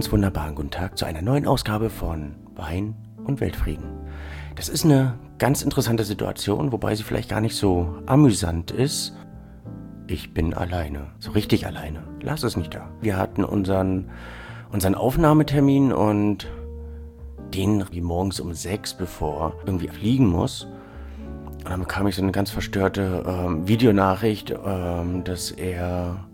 ganz wunderbaren guten Tag zu einer neuen Ausgabe von Wein und Weltfrieden. Das ist eine ganz interessante Situation, wobei sie vielleicht gar nicht so amüsant ist. Ich bin alleine, so richtig alleine. Lars ist nicht da. Wir hatten unseren Aufnahmetermin und den wie morgens um 6, bevor irgendwie fliegen muss. Und dann bekam ich so eine ganz verstörte Videonachricht, dass er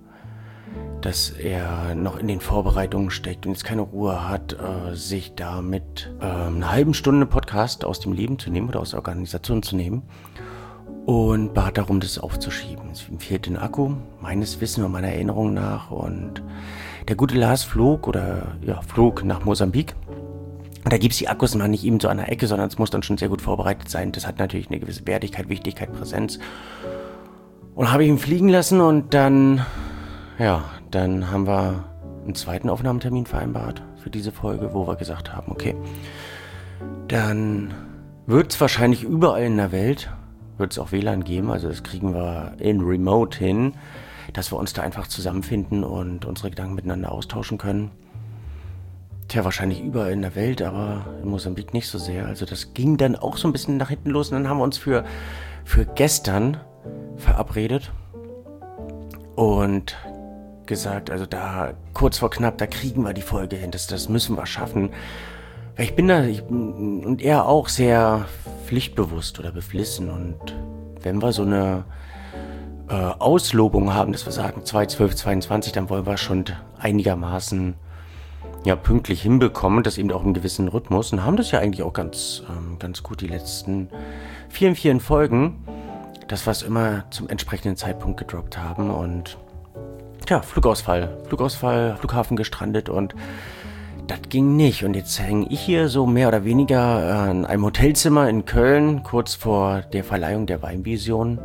noch in den Vorbereitungen steckt und jetzt keine Ruhe hat, sich da mit einer halben Stunde Podcast aus dem Leben zu nehmen oder aus der Organisation zu nehmen und bat darum, das aufzuschieben. Es fehlt den Akku, meines Wissens und meiner Erinnerung nach, und der gute Lars flog nach Mosambik. Und da gibt es die Akkus mal nicht eben so an der Ecke, sondern es muss dann schon sehr gut vorbereitet sein. Das hat natürlich eine gewisse Wertigkeit, Wichtigkeit, Präsenz. Und habe ich ihn fliegen lassen und dann haben wir einen zweiten Aufnahmetermin vereinbart für diese Folge, wo wir gesagt haben, okay, dann wird es wahrscheinlich überall in der Welt, wird es auch WLAN geben, also das kriegen wir in Remote hin, dass wir uns da einfach zusammenfinden und unsere Gedanken miteinander austauschen können. Tja, wahrscheinlich überall in der Welt, aber in Mosambik nicht so sehr. Also das ging dann auch so ein bisschen nach hinten los und dann haben wir uns für gestern verabredet und gesagt, also da kurz vor knapp, da kriegen wir die Folge hin, das müssen wir schaffen. Weil ich und er auch sehr pflichtbewusst oder beflissen, und wenn wir so eine Auslobung haben, dass wir sagen 2/12/22, dann wollen wir schon einigermaßen pünktlich hinbekommen, das eben auch im gewissen Rhythmus, und haben das ja eigentlich auch ganz gut die letzten 4 Folgen, das was immer zum entsprechenden Zeitpunkt gedroppt haben. Und Flugausfall, Flughafen gestrandet und das ging nicht. Und jetzt hänge ich hier so mehr oder weniger in einem Hotelzimmer in Köln, kurz vor der Verleihung der Weinvision,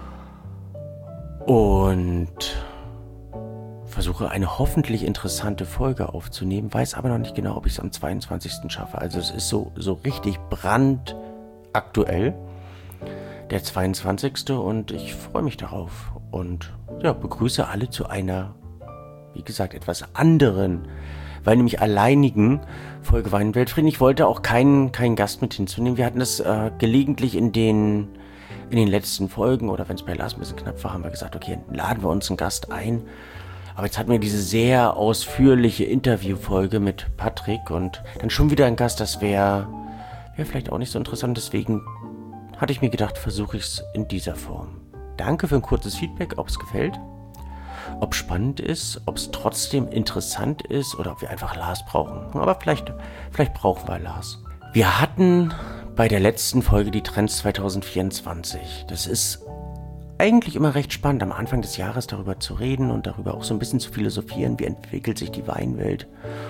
und versuche eine hoffentlich interessante Folge aufzunehmen, weiß aber noch nicht genau, ob ich es am 22. schaffe. Also es ist so richtig brandaktuell, der 22. und ich freue mich darauf und begrüße alle zu einer, wie gesagt, etwas anderen, weil nämlich alleinigen Folge Wein und Weltfrieden. Ich wollte auch keinen Gast mit hinzunehmen. Wir hatten es gelegentlich in den letzten Folgen, oder wenn es bei Lars ein bisschen knapp war, haben wir gesagt, okay, laden wir uns einen Gast ein. Aber jetzt hatten wir diese sehr ausführliche Interviewfolge mit Patrick und dann schon wieder ein Gast, das wäre vielleicht auch nicht so interessant. Deswegen hatte ich mir gedacht, versuche ich es in dieser Form. Danke für ein kurzes Feedback, ob es gefällt, ob es spannend ist, ob es trotzdem interessant ist oder ob wir einfach Lars brauchen. Aber vielleicht brauchen wir Lars. Wir hatten bei der letzten Folge die Trends 2024. Das ist eigentlich immer recht spannend, am Anfang des Jahres darüber zu reden und darüber auch so ein bisschen zu philosophieren, wie entwickelt sich die Weinwelt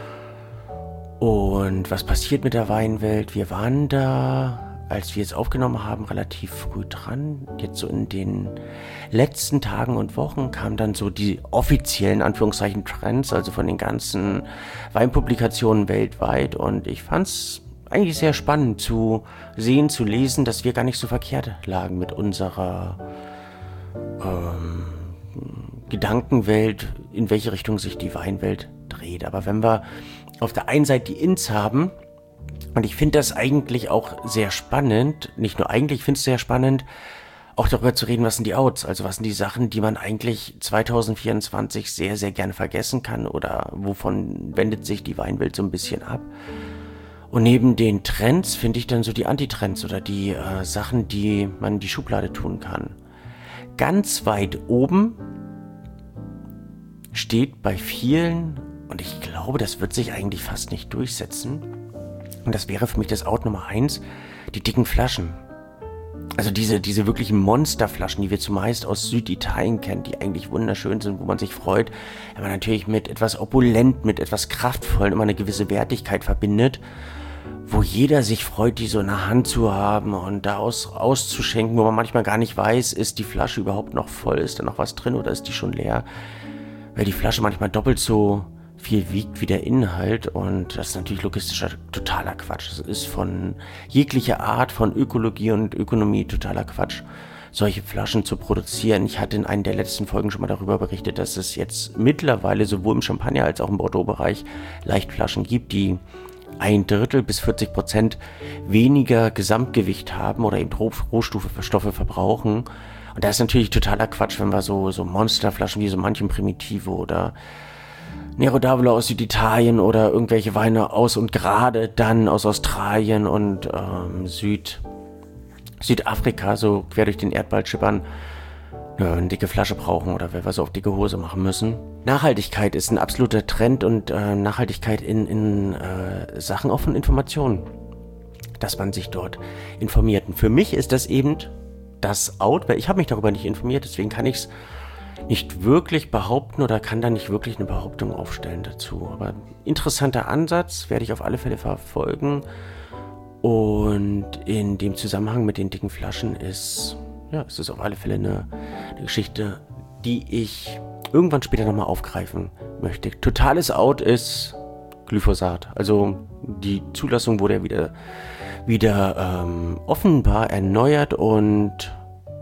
und was passiert mit der Weinwelt. Wir waren da, als wir es aufgenommen haben, relativ früh dran. Jetzt so in den letzten Tagen und Wochen kamen dann so die offiziellen, Anführungszeichen, Trends, also von den ganzen Weinpublikationen weltweit, und ich fand es eigentlich sehr spannend zu sehen, zu lesen, dass wir gar nicht so verkehrt lagen mit unserer Gedankenwelt, in welche Richtung sich die Weinwelt dreht. Aber wenn wir auf der einen Seite die Ins haben, und ich finde das eigentlich auch sehr spannend, nicht nur eigentlich, ich finde es sehr spannend, auch darüber zu reden, was sind die Outs, also was sind die Sachen, die man eigentlich 2024 sehr, sehr gerne vergessen kann, oder wovon wendet sich die Weinwelt so ein bisschen ab. Und neben den Trends finde ich dann so die Antitrends oder die Sachen, die man in die Schublade tun kann. Ganz weit oben steht bei vielen, und ich glaube, das wird sich eigentlich fast nicht durchsetzen, und das wäre für mich das Out Nummer 1, die dicken Flaschen. Also diese wirklichen Monsterflaschen, die wir zumeist aus Süditalien kennen, die eigentlich wunderschön sind, wo man sich freut, wenn man natürlich mit etwas Opulent, mit etwas Kraftvollen immer eine gewisse Wertigkeit verbindet, wo jeder sich freut, die so in der Hand zu haben und da auszuschenken, wo man manchmal gar nicht weiß, ist die Flasche überhaupt noch voll, ist da noch was drin oder ist die schon leer, weil die Flasche manchmal doppelt so viel wiegt wie der Inhalt, und das ist natürlich logistischer totaler Quatsch. Das ist von jeglicher Art von Ökologie und Ökonomie totaler Quatsch. solche Flaschen zu produzieren. Ich hatte in einer der letzten Folgen schon mal darüber berichtet, dass es jetzt mittlerweile sowohl im Champagner als auch im Bordeaux-Bereich Leichtflaschen gibt, die 1/3 bis 40% weniger Gesamtgewicht haben oder eben Rohstoffe verbrauchen. Und das ist natürlich totaler Quatsch, wenn wir so Monsterflaschen wie so manchen Primitivo oder Nero d'Avola aus Süditalien oder irgendwelche Weine aus und gerade dann aus Australien und Südafrika so quer durch den Erdball schippern, eine dicke Flasche brauchen oder wenn wir so auf dicke Hose machen müssen. Nachhaltigkeit ist ein absoluter Trend und Nachhaltigkeit in Sachen auch von Informationen, dass man sich dort informiert. Und für mich ist das eben das Out, weil ich habe mich darüber nicht informiert, deswegen kann ich es nicht wirklich behaupten oder kann da nicht wirklich eine Behauptung aufstellen dazu. Aber interessanter Ansatz, werde ich auf alle Fälle verfolgen. Und in dem Zusammenhang mit den dicken Flaschen ist es auf alle Fälle eine Geschichte, die ich irgendwann später nochmal aufgreifen möchte. Totales Out ist Glyphosat. Also die Zulassung wurde ja wieder offenbar erneuert und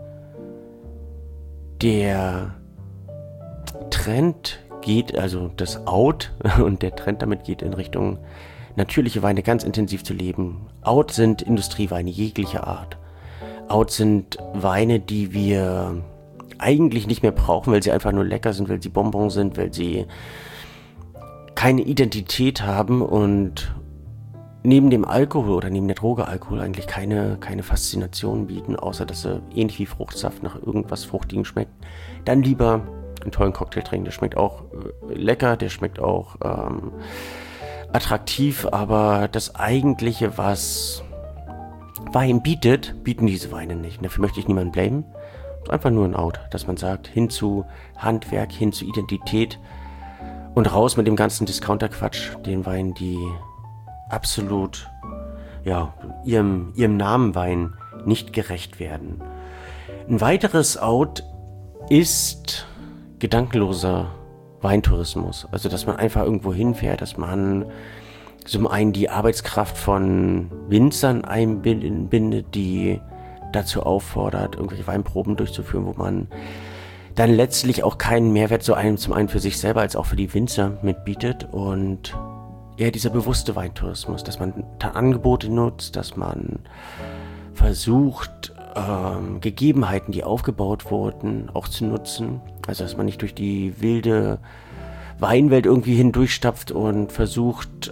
der Trend geht, also das Out und der Trend damit geht in Richtung natürliche Weine ganz intensiv zu leben. Out sind Industrieweine jeglicher Art. Out sind Weine, die wir eigentlich nicht mehr brauchen, weil sie einfach nur lecker sind, weil sie Bonbon sind, weil sie keine Identität haben und neben dem Alkohol oder neben der Droge Alkohol eigentlich keine Faszination bieten, außer dass sie ähnlich wie Fruchtsaft nach irgendwas Fruchtigem schmeckt. Dann lieber einen tollen Cocktail trinken. Der schmeckt auch lecker, der schmeckt auch attraktiv, aber das Eigentliche, was Wein bietet, bieten diese Weine nicht. Und dafür möchte ich niemanden blamen. Es ist einfach nur ein Out, dass man sagt, hin zu Handwerk, hin zu Identität und raus mit dem ganzen Discounter-Quatsch, den Weinen, die absolut ihrem Namen Wein nicht gerecht werden. Ein weiteres Out ist gedankenloser Weintourismus. Also, dass man einfach irgendwo hinfährt, dass man zum einen die Arbeitskraft von Winzern einbindet, die dazu auffordert, irgendwelche Weinproben durchzuführen, wo man dann letztlich auch keinen Mehrwert zum einen für sich selber als auch für die Winzer mitbietet und eher dieser bewusste Weintourismus, dass man Angebote nutzt, dass man versucht, Gegebenheiten, die aufgebaut wurden, auch zu nutzen. Also, dass man nicht durch die wilde Weinwelt irgendwie hindurchstapft und versucht,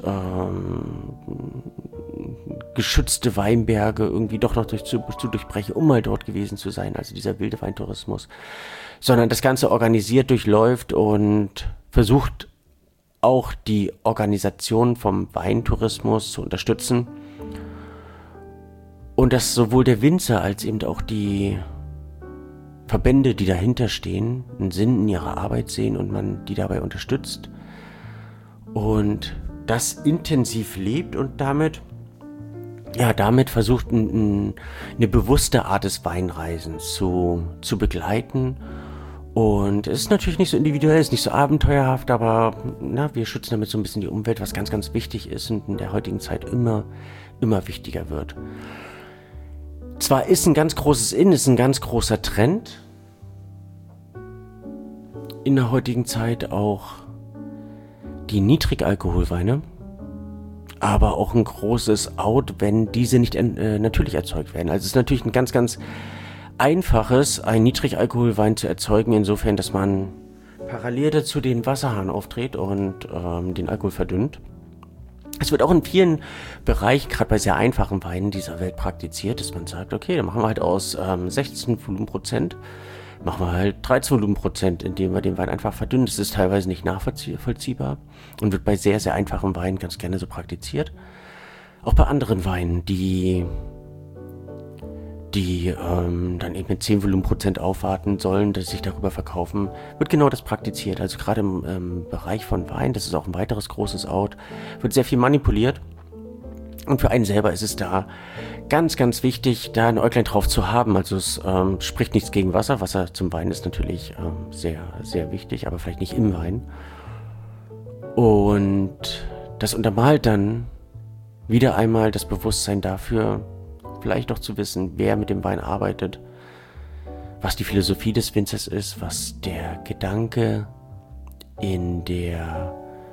geschützte Weinberge irgendwie doch noch zu durchbrechen, um mal dort gewesen zu sein. Also dieser wilde Weintourismus. Sondern das Ganze organisiert durchläuft und versucht auch die Organisation vom Weintourismus zu unterstützen. Und dass sowohl der Winzer als eben auch die Verbände, die dahinter stehen, einen Sinn in ihrer Arbeit sehen und man die dabei unterstützt und das intensiv lebt und damit versucht, eine bewusste Art des Weinreisens zu begleiten. Und es ist natürlich nicht so individuell, es ist nicht so abenteuerhaft, aber wir schützen damit so ein bisschen die Umwelt, was ganz, ganz wichtig ist und in der heutigen Zeit immer wichtiger wird. Zwar ist ein ganz großes ist ein ganz großer Trend in der heutigen Zeit auch die Niedrigalkoholweine, aber auch ein großes Out, wenn diese nicht natürlich erzeugt werden. Also es ist natürlich ein ganz, ganz einfaches, einen Niedrigalkoholwein zu erzeugen, insofern, dass man parallel dazu den Wasserhahn aufdreht und den Alkohol verdünnt. Es wird auch in vielen Bereichen, gerade bei sehr einfachen Weinen dieser Welt praktiziert, dass man sagt, okay, dann machen wir halt aus 16 Volumenprozent, machen wir halt 13 Volumenprozent, indem wir den Wein einfach verdünnen. Das ist teilweise nicht nachvollziehbar und wird bei sehr, sehr einfachen Weinen ganz gerne so praktiziert. Auch bei anderen Weinen, die dann eben mit 10 Volumenprozent aufwarten sollen, dass sie sich darüber verkaufen, wird genau das praktiziert. Also gerade im Bereich von Wein, das ist auch ein weiteres großes Out, wird sehr viel manipuliert. Und für einen selber ist es da ganz, ganz wichtig, da ein Äuglein drauf zu haben. Also es spricht nichts gegen Wasser. Wasser zum Wein ist natürlich sehr, sehr wichtig, aber vielleicht nicht im Wein. Und das untermalt dann wieder einmal das Bewusstsein dafür, vielleicht noch zu wissen, wer mit dem Wein arbeitet, was die Philosophie des Winzers ist, was der Gedanke in der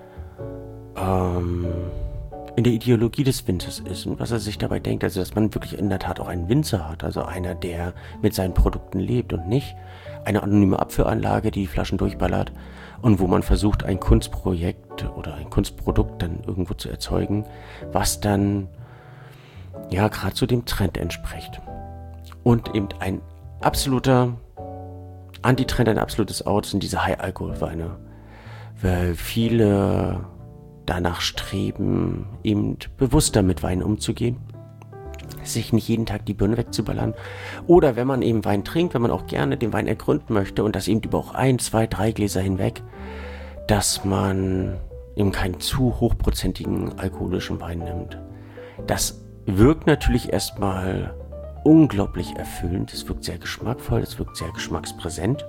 Ideologie des Winzers ist und was er sich dabei denkt, also dass man wirklich in der Tat auch einen Winzer hat, also einer, der mit seinen Produkten lebt und nicht eine anonyme Abführanlage, die Flaschen durchballert und wo man versucht, ein Kunstprojekt oder ein Kunstprodukt dann irgendwo zu erzeugen, was dann ja gerade zu dem Trend entspricht. Und eben ein absoluter Antitrend, ein absolutes Out sind diese High-Alkohol-Weine, weil viele danach streben, eben bewusster mit Wein umzugehen, sich nicht jeden Tag die Birne wegzuballern. Oder wenn man eben Wein trinkt, wenn man auch gerne den Wein ergründen möchte und das eben über auch 1, 2, 3 Gläser hinweg, dass man eben keinen zu hochprozentigen alkoholischen Wein nimmt. Das wirkt natürlich erstmal unglaublich erfüllend, es wirkt sehr geschmackvoll, es wirkt sehr geschmackspräsent.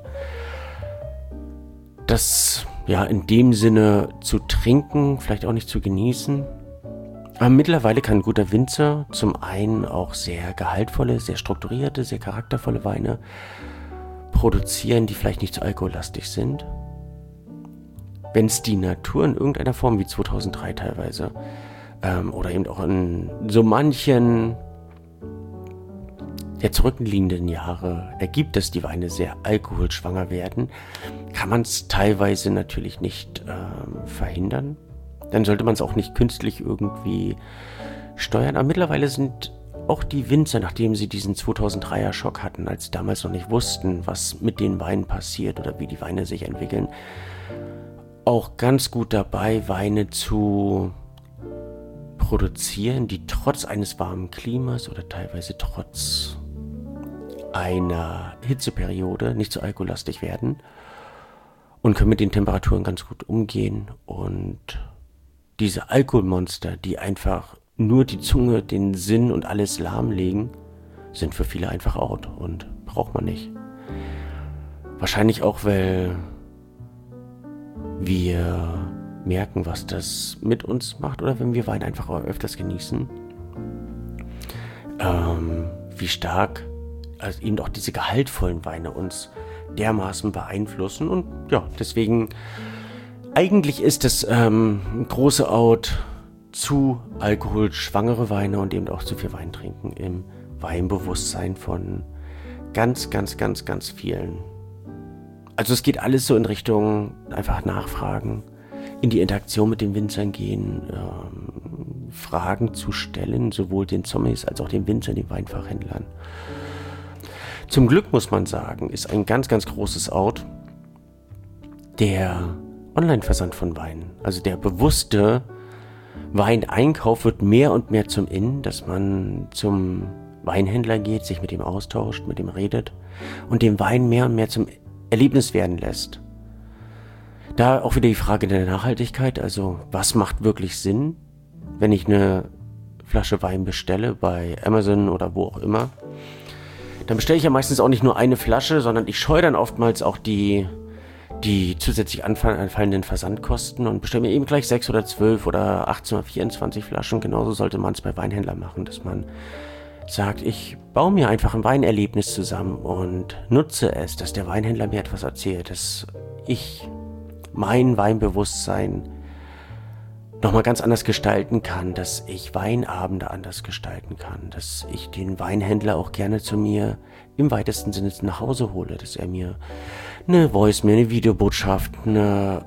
Das ja in dem Sinne zu trinken, vielleicht auch nicht zu genießen. Aber mittlerweile kann ein guter Winzer zum einen auch sehr gehaltvolle, sehr strukturierte, sehr charaktervolle Weine produzieren, die vielleicht nicht so alkohollastig sind. Wenn es die Natur in irgendeiner Form, wie 2003 teilweise, oder eben auch in so manchen der zurückliegenden Jahre ergibt, dass die Weine sehr alkoholschwanger werden, kann man es teilweise natürlich nicht verhindern. Dann sollte man es auch nicht künstlich irgendwie steuern. Aber mittlerweile sind auch die Winzer, nachdem sie diesen 2003er Schock hatten, als sie damals noch nicht wussten, was mit den Weinen passiert oder wie die Weine sich entwickeln, auch ganz gut dabei, Weine zu produzieren, die trotz eines warmen Klimas oder teilweise trotz einer Hitzeperiode nicht so alkohollastig werden und können mit den Temperaturen ganz gut umgehen. Und diese Alkoholmonster, die einfach nur die Zunge, den Sinn und alles lahmlegen, sind für viele einfach out und braucht man nicht. Wahrscheinlich auch, weil wir merken, was das mit uns macht, oder wenn wir Wein einfach auch öfters genießen, wie stark also eben auch diese gehaltvollen Weine uns dermaßen beeinflussen. Und ja, deswegen eigentlich ist es ein großer Out zu alkoholschwangere Weine und eben auch zu viel Wein trinken im Weinbewusstsein von ganz, ganz, ganz, ganz vielen. Also es geht alles so in Richtung einfach nachfragen, in die Interaktion mit den Winzern gehen, Fragen zu stellen, sowohl den Sommeliers als auch den Winzern, den Weinfachhändlern. Zum Glück muss man sagen, ist ein ganz, ganz großes Out der Online-Versand von Weinen. Also der bewusste Weineinkauf wird mehr und mehr zum In, dass man zum Weinhändler geht, sich mit ihm austauscht, mit ihm redet und den Wein mehr und mehr zum Erlebnis werden lässt. Da auch wieder die Frage der Nachhaltigkeit, also was macht wirklich Sinn, wenn ich eine Flasche Wein bestelle bei Amazon oder wo auch immer. Dann bestelle ich ja meistens auch nicht nur eine Flasche, sondern ich scheue dann oftmals auch die zusätzlich anfallenden Versandkosten und bestelle mir eben gleich 6 oder 12 oder 18 oder 24 Flaschen. Genauso sollte man es bei Weinhändlern machen, dass man sagt, ich baue mir einfach ein Weinerlebnis zusammen und nutze es, dass der Weinhändler mir etwas erzählt, dass ich mein Weinbewusstsein nochmal ganz anders gestalten kann, dass ich Weinabende anders gestalten kann, dass ich den Weinhändler auch gerne zu mir im weitesten Sinne nach Hause hole, dass er mir eine Voicemail, eine Videobotschaft, eine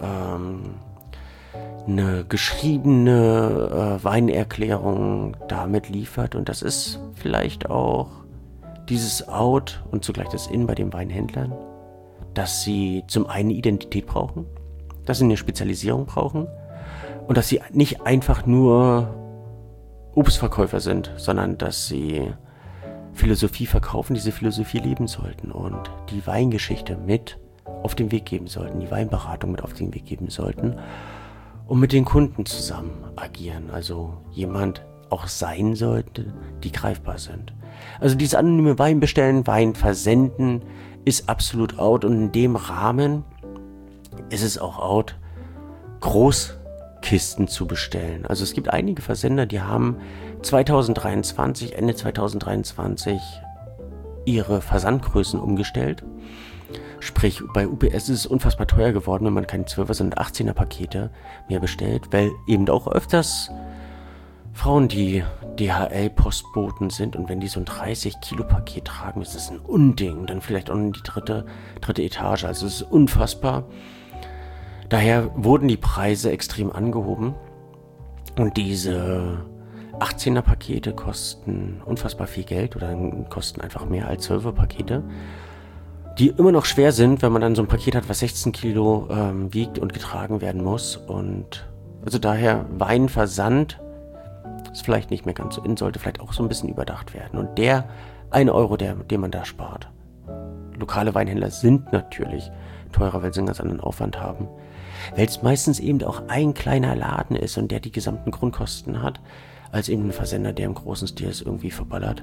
geschriebene Weinerklärung damit liefert. Und das ist vielleicht auch dieses Out und zugleich das In bei den Weinhändlern, dass sie zum einen Identität brauchen, dass sie eine Spezialisierung brauchen, und dass sie nicht einfach nur Obstverkäufer sind, sondern dass sie Philosophie verkaufen, diese Philosophie leben sollten und die Weingeschichte mit auf den Weg geben sollten, die Weinberatung mit auf den Weg geben sollten und mit den Kunden zusammen agieren. Also jemand auch sein sollte, die greifbar sind. Also dieses anonyme Wein bestellen, Wein versenden ist absolut out und in dem Rahmen ist es auch out, Großkisten zu bestellen. Also es gibt einige Versender, die haben Ende 2023 ihre Versandgrößen umgestellt. Sprich, bei UPS ist es unfassbar teuer geworden, wenn man keine 12er, sondern 18er Pakete mehr bestellt, weil eben auch öfters Frauen, die DHL-Postboten sind, und wenn die so ein 30-Kilo-Paket tragen, ist das ein Unding. Dann vielleicht auch in die dritte Etage. Also es ist unfassbar. Daher wurden die Preise extrem angehoben. Und diese 18er Pakete kosten unfassbar viel Geld oder kosten einfach mehr als 12er Pakete, die immer noch schwer sind, wenn man dann so ein Paket hat, was 16 Kilo wiegt und getragen werden muss. Und also daher Weinversand ist vielleicht nicht mehr ganz so in, sollte vielleicht auch so ein bisschen überdacht werden. Und der 1 Euro, den man da spart. Lokale Weinhändler sind natürlich teurer, weil sie einen ganz anderen Aufwand haben. Weil es meistens eben auch ein kleiner Laden ist und der die gesamten Grundkosten hat, als eben ein Versender, der im großen Stil es irgendwie verballert,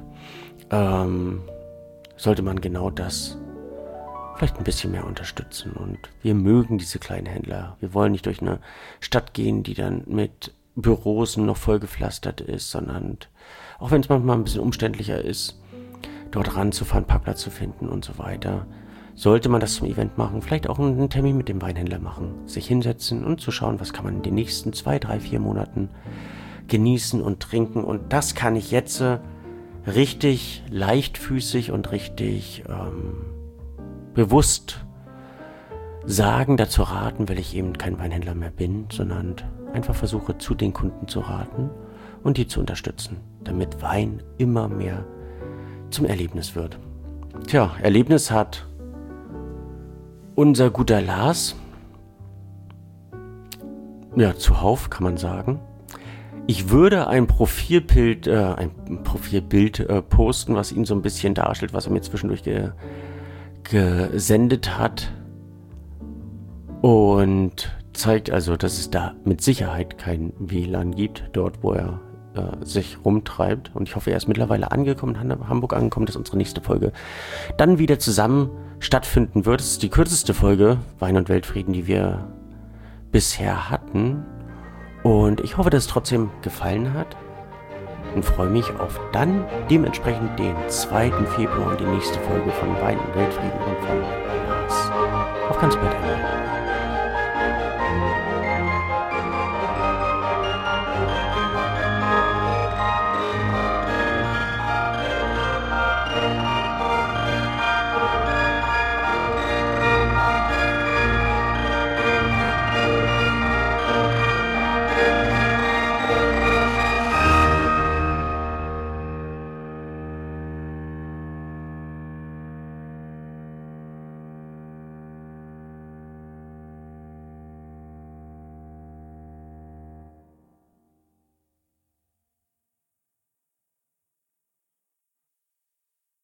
sollte man genau das vielleicht ein bisschen mehr unterstützen. Und wir mögen diese kleinen Händler. Wir wollen nicht durch eine Stadt gehen, die dann mit Büros noch vollgepflastert ist, sondern auch wenn es manchmal ein bisschen umständlicher ist, dort ranzufahren, Parkplatz zu finden und so weiter, sollte man das zum Event machen, vielleicht auch einen Termin mit dem Weinhändler machen, sich hinsetzen und zu schauen, was kann man in den nächsten 2, 3, 4 Monaten genießen und trinken. Und das kann ich jetzt richtig leichtfüßig und richtig bewusst sagen, dazu raten, weil ich eben kein Weinhändler mehr bin, sondern einfach versuche, zu den Kunden zu raten und die zu unterstützen, damit Wein immer mehr zum Erlebnis wird. Tja, Erlebnis hat unser guter Lars, ja, zuhauf kann man sagen. Ich würde ein Profilbild posten, was ihn so ein bisschen darstellt, was er mir zwischendurch gesendet hat. Und zeigt also, dass es da mit Sicherheit kein WLAN gibt, dort wo er sich rumtreibt. Und ich hoffe, er ist mittlerweile angekommen, in Hamburg angekommen, dass unsere nächste Folge dann wieder zusammen stattfinden wird. Es ist die kürzeste Folge Wein und Weltfrieden, die wir bisher hatten. Und ich hoffe, dass es trotzdem gefallen hat. Und freue mich auf dann dementsprechend den 2. Februar und die nächste Folge von Wein und Weltfrieden und von Lars. Auf ganz bald.